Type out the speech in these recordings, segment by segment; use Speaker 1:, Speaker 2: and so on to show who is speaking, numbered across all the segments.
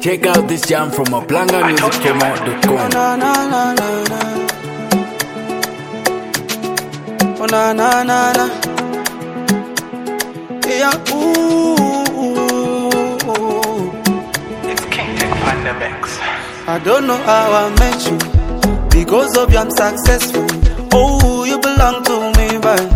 Speaker 1: Check out this jam from aplangamusicpromo.com.
Speaker 2: Na na na na na. Oh na na na na. Yeah, ooh.
Speaker 3: It's King Tech Pandemics.
Speaker 2: I don't know how I met you. Because of you I'm successful. Oh, you belong to me, but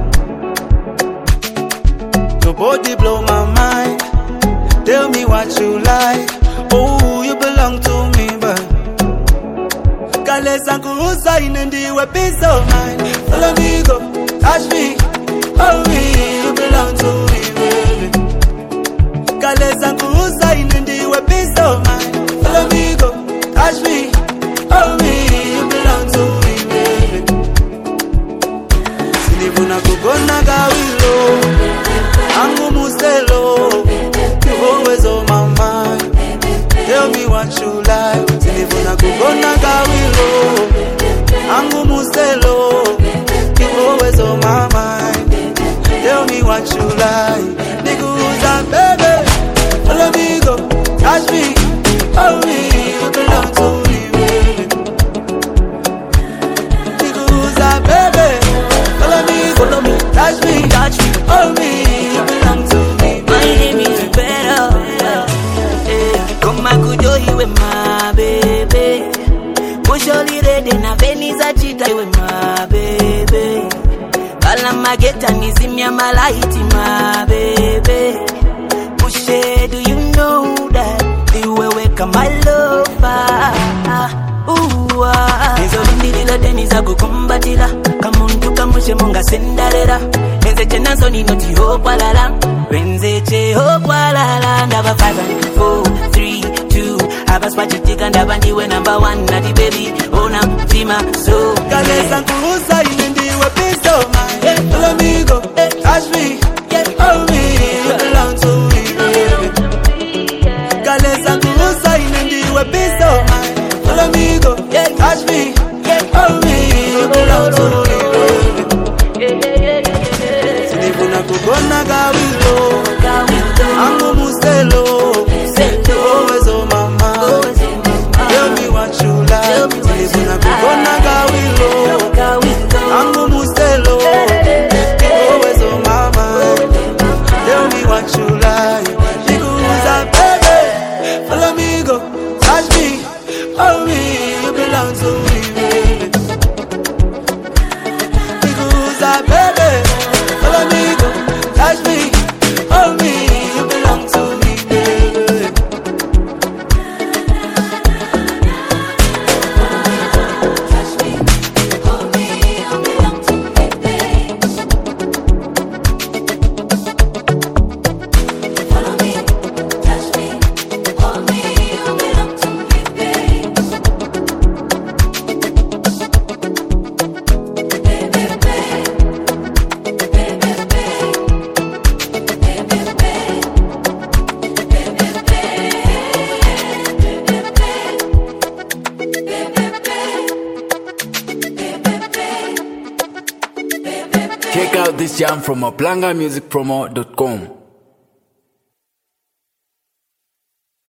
Speaker 2: your body blow my mind. Tell me what you like. Oh, you belong to me, but Kalesa kuhusa inendiwe peace of mind. Follow me, go, touch me. Oh, me, you belong to me, baby. Kalesa kuhusa inendiwe peace of mind. Follow me, go, touch me. Oh, me, you belong to me, baby. Sinivuna kugona gawilo. Angu mustelo. You always on my mind. Tell me what you like. Sinivuna kugona gawilo. Angu mustelo. You always on my mind. Tell me what you like. Nigga, baby. Follow me, go, touch me. Oh, me, you belong to me. Follow me, touch me, oh me, you belong to me.
Speaker 4: My name is better. Come I could do you with my baby. Push all the red in a Venice cheetah with my baby. Balama get and is in my light, my baby. Push it, do you know that the way we come my lover? Ooh, Nizo lindilila deniza kukumbatila. Kamuntu kamushe monga sendarera. Enze chena soni noti hopalala. Wenze che hopalala. Ndaba 5 and 4, 3, 2. Haba spachitika ndaba ndiwe number 1. Nati baby, ona fima so.
Speaker 2: Kalesa kuhusa inendiwe peace of mind. Follow me, go, touch me. Oh me, you belong to me, baby. Kalesa kuhusa inendiwe peace of mind. Follow me, go, touch me. Oh me, you belong to me, baby. Sinivuna kugona gawilo. Angu mustelo. Always on my mind. Tell me what you like. Sinivuna kugona gawilo. Angu mustelo. Always on my mind. Tell me what you like. Nigga, baby. Follow me, go, touch me. Oh me, you belong to me, baby. Nigga, baby. Follow me, go, touch me. Oh me, you belong to me, baby.
Speaker 5: Touch me, hold me, you belong to me, baby. Follow me, touch me, hold me, you belong to me, baby.
Speaker 1: Check out this jam from aplangamusicpromo.com.